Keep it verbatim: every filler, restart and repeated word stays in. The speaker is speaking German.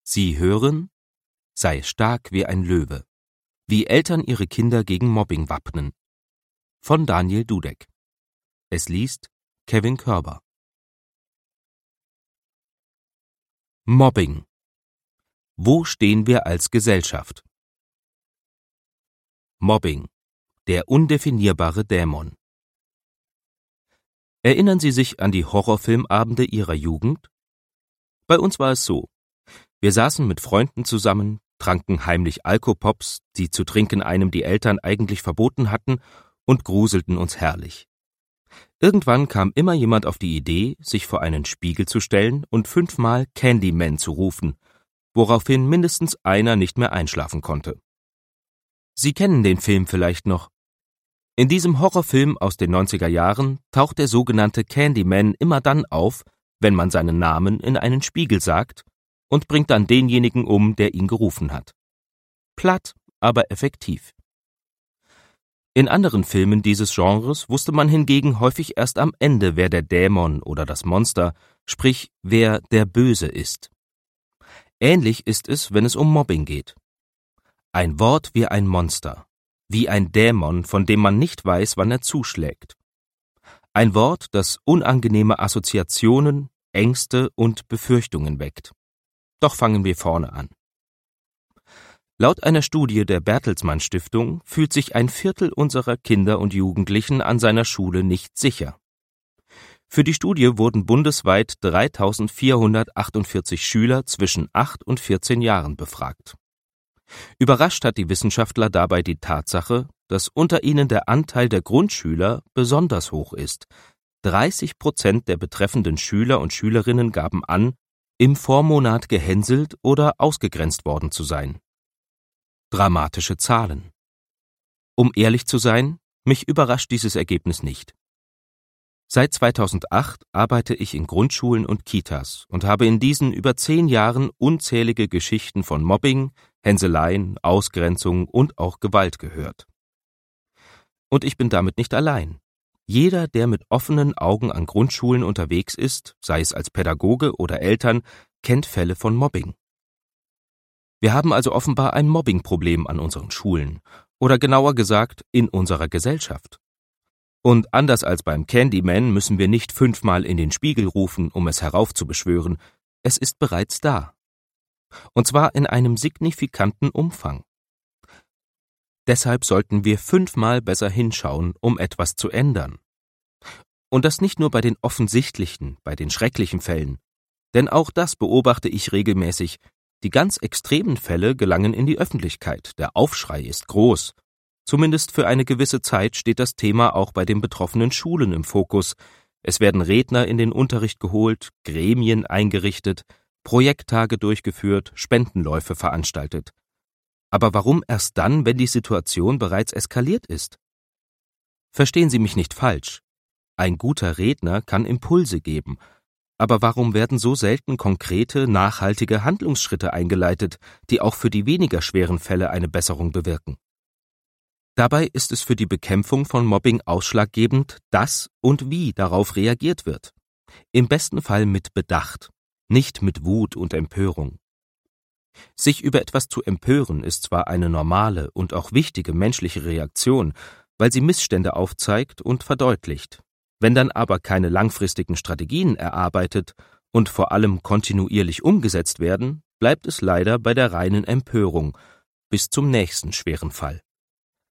Sie hören Sei stark wie ein Löwe. Wie Eltern ihre Kinder gegen Mobbing wappnen. Von Daniel Dudek. Es liest Kevin Körber. Mobbing. Wo stehen wir als Gesellschaft? Mobbing. Der undefinierbare Dämon. Erinnern Sie sich an die Horrorfilmabende Ihrer Jugend? Bei uns war es so. Wir saßen mit Freunden zusammen, tranken heimlich Alkopops, die zu trinken einem die Eltern eigentlich verboten hatten, und gruselten uns herrlich. Irgendwann kam immer jemand auf die Idee, sich vor einen Spiegel zu stellen und fünfmal Candyman zu rufen, woraufhin mindestens einer nicht mehr einschlafen konnte. Sie kennen den Film vielleicht noch. In diesem Horrorfilm aus den neunziger Jahren taucht der sogenannte Candyman immer dann auf, wenn man seinen Namen in einen Spiegel sagt, und bringt dann denjenigen um, der ihn gerufen hat. Platt, aber effektiv. In anderen Filmen dieses Genres wusste man hingegen häufig erst am Ende, wer der Dämon oder das Monster, sprich wer der Böse ist. Ähnlich ist es, wenn es um Mobbing geht. Ein Wort wie ein Monster, wie ein Dämon, von dem man nicht weiß, wann er zuschlägt. Ein Wort, das unangenehme Assoziationen, Ängste und Befürchtungen weckt. Doch fangen wir vorne an. Laut einer Studie der Bertelsmann Stiftung fühlt sich ein Viertel unserer Kinder und Jugendlichen an seiner Schule nicht sicher. Für die Studie wurden bundesweit dreitausendvierhundertachtundvierzig Schüler zwischen acht und vierzehn Jahren befragt. Überrascht hat die Wissenschaftler dabei die Tatsache, dass unter ihnen der Anteil der Grundschüler besonders hoch ist. dreißig Prozent der betreffenden Schüler und Schülerinnen gaben an, im Vormonat gehänselt oder ausgegrenzt worden zu sein. Dramatische Zahlen. Um ehrlich zu sein, mich überrascht dieses Ergebnis nicht. Seit zweitausendacht arbeite ich in Grundschulen und Kitas und habe in diesen über zehn Jahren unzählige Geschichten von Mobbing, Hänseleien, Ausgrenzung und auch Gewalt gehört. Und ich bin damit nicht allein. Jeder, der mit offenen Augen an Grundschulen unterwegs ist, sei es als Pädagoge oder Eltern, kennt Fälle von Mobbing. Wir haben also offenbar ein Mobbingproblem an unseren Schulen oder genauer gesagt in unserer Gesellschaft. Und anders als beim Candyman müssen wir nicht fünfmal in den Spiegel rufen, um es heraufzubeschwören. Es ist bereits da. Und zwar in einem signifikanten Umfang. Deshalb sollten wir fünfmal besser hinschauen, um etwas zu ändern. Und das nicht nur bei den offensichtlichen, bei den schrecklichen Fällen. Denn auch das beobachte ich regelmäßig. Die ganz extremen Fälle gelangen in die Öffentlichkeit. Der Aufschrei ist groß. Zumindest für eine gewisse Zeit steht das Thema auch bei den betroffenen Schulen im Fokus. Es werden Redner in den Unterricht geholt, Gremien eingerichtet, Projekttage durchgeführt, Spendenläufe veranstaltet. Aber warum erst dann, wenn die Situation bereits eskaliert ist? Verstehen Sie mich nicht falsch. Ein guter Redner kann Impulse geben. Aber warum werden so selten konkrete, nachhaltige Handlungsschritte eingeleitet, die auch für die weniger schweren Fälle eine Besserung bewirken? Dabei ist es für die Bekämpfung von Mobbing ausschlaggebend, dass und wie darauf reagiert wird. Im besten Fall mit Bedacht, nicht mit Wut und Empörung. Sich über etwas zu empören ist zwar eine normale und auch wichtige menschliche Reaktion, weil sie Missstände aufzeigt und verdeutlicht. Wenn dann aber keine langfristigen Strategien erarbeitet und vor allem kontinuierlich umgesetzt werden, bleibt es leider bei der reinen Empörung bis zum nächsten schweren Fall.